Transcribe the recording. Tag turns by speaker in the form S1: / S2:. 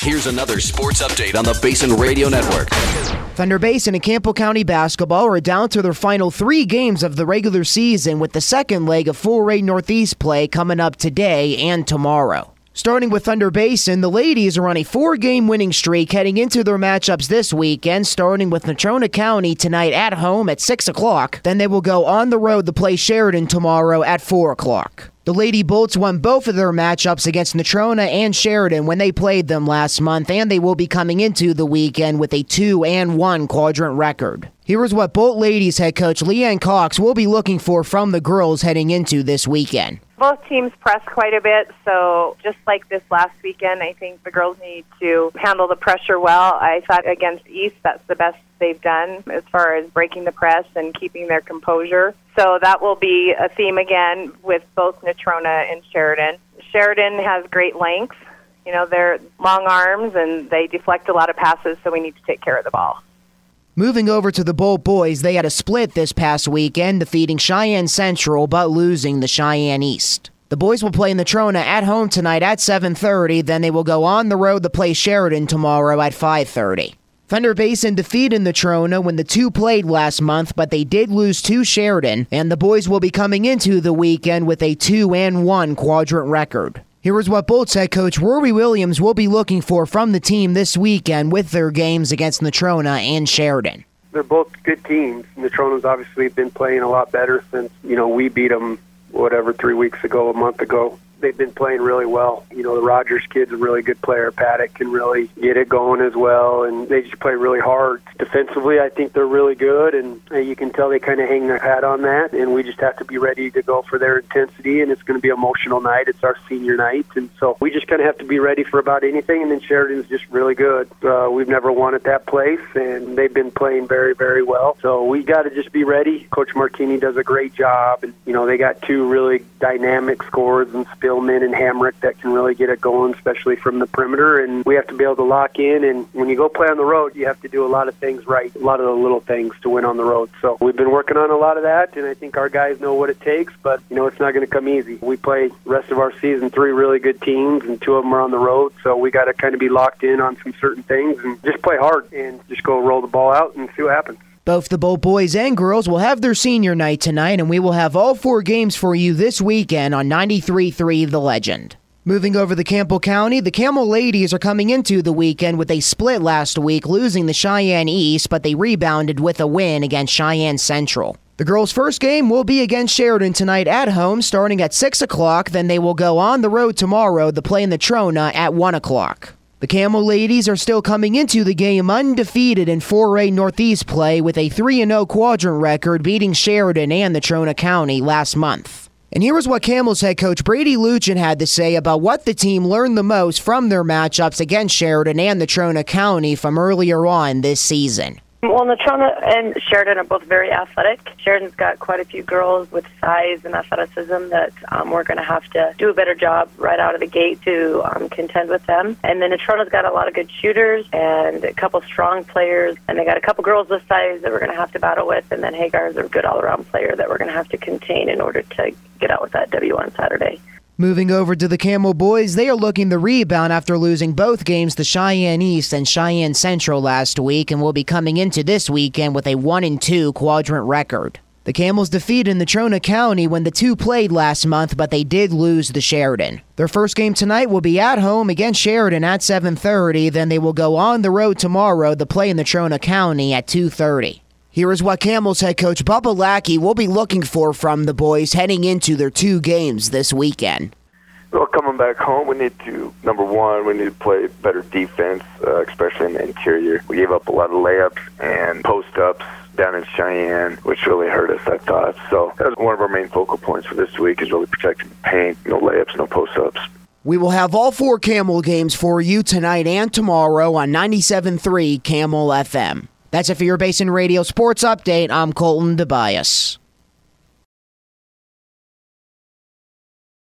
S1: Here's another sports update on the Basin Radio Network.
S2: Thunder Basin and Campbell County basketball are down to their final 3 games of the regular season, with the second leg of 4A Northeast play coming up today and tomorrow. Starting with Thunder Basin, the ladies are on a 4-game winning streak heading into their matchups this weekend, starting with Natrona County tonight at home at 6 o'clock. Then they will go on the road to play Sheridan tomorrow at 4 o'clock. The Lady Bolts won both of their matchups against Natrona and Sheridan when they played them last month, and they will be coming into the weekend with a 2-1 quadrant record. Here is what Bolt Ladies head coach Leanne Cox will be looking for from the girls heading into this weekend.
S3: Both teams press quite a bit, so just like this last weekend, I think the girls need to handle the pressure well. I thought against East, that's the best they've done as far as breaking the press and keeping their composure. So that will be a theme again with both Natrona and Sheridan. Sheridan has great length. You know, they're long arms and they deflect a lot of passes, so we need to take care of the ball.
S2: Moving over to the Bolt boys, they had a split this past weekend, defeating Cheyenne Central but losing the Cheyenne East. The boys will play Natrona at home tonight at 7:30, then they will go on the road to play Sheridan tomorrow at 5:30. Thunder Basin defeated Natrona when the two played last month, but they did lose to Sheridan, and the boys will be coming into the weekend with a 2-1 quadrant record. Here is what Bolts head coach Rory Williams will be looking for from the team this weekend with their games against Natrona and Sheridan.
S4: They're both good teams. Natrona's obviously been playing a lot better since, we beat them, 3 weeks ago, a month ago. They've been playing really well. The Rogers kid's a really good player. Paddock can really get it going as well, and they just play really hard. Defensively, I think they're really good, and you can tell they kind of hang their hat on that, and we just have to be ready to go for their intensity, and it's going to be an emotional night. It's our senior night, and so we just kind of have to be ready for about anything, and then Sheridan's just really good. We've never won at that place, and they've been playing very, very well, so we got to just be ready. Coach Martini does a great job, and, they got 2 really dynamic scorers and Spillman and Hamrick that can really get it going, especially from the perimeter, and we have to be able to lock in, and when you go play on the road, you have to do a lot of things right, a lot of the little things to win on the road. So we've been working on a lot of that, and I think our guys know what it takes, but, it's not going to come easy. We play the rest of our season 3 really good teams, and 2 of them are on the road, so we got to kind of be locked in on some certain things and just play hard and just go roll the ball out and see what happens.
S2: Both the Bolt boys and girls will have their senior night tonight, and we will have all 4 games for you this weekend on 93.3 The Legend. Moving over to Campbell County, the Camel ladies are coming into the weekend with a split last week, losing the Cheyenne East, but they rebounded with a win against Cheyenne Central. The girls' first game will be against Sheridan tonight at home, starting at 6 o'clock, then they will go on the road tomorrow to play Natrona at 1 o'clock. The Camel ladies are still coming into the game undefeated in 4A Northeast play with a 3-0 quadrant record, beating Sheridan and Natrona County last month. And here is what Camels head coach Brady Luchin had to say about what the team learned the most from their matchups against Sheridan and Natrona County from earlier on this season.
S5: Well, Natrona and Sheridan are both very athletic. Sheridan's got quite a few girls with size and athleticism that we're going to have to do a better job right out of the gate to contend with them. And then Natrona's got a lot of good shooters and a couple strong players, and they got a couple girls this size that we're going to have to battle with, and then Hagar's a good all-around player that we're going to have to contain in order to get out with that W on Saturday.
S2: Moving over to the Camel boys, they are looking to rebound after losing both games to Cheyenne East and Cheyenne Central last week, and will be coming into this weekend with a 1-2 quadrant record. The Camels defeated Natrona County when the 2 played last month, but they did lose to Sheridan. Their first game tonight will be at home against Sheridan at 7:30, then they will go on the road tomorrow to play in Natrona County at 2:30. Here is what Camels head coach Bubba Lackey will be looking for from the boys heading into their 2 games this weekend.
S6: Well, coming back home, we need to, number one, we need to play better defense, especially in the interior. We gave up a lot of layups and post-ups down in Cheyenne, which really hurt us, I thought. So that was one of our main focal points for this week, is really protecting the paint, no layups, no post-ups.
S2: We will have all 4 Camel games for you tonight and tomorrow on 97.3 Camel FM. That's it for your Basin Radio Sports Update. I'm Colton DeBias.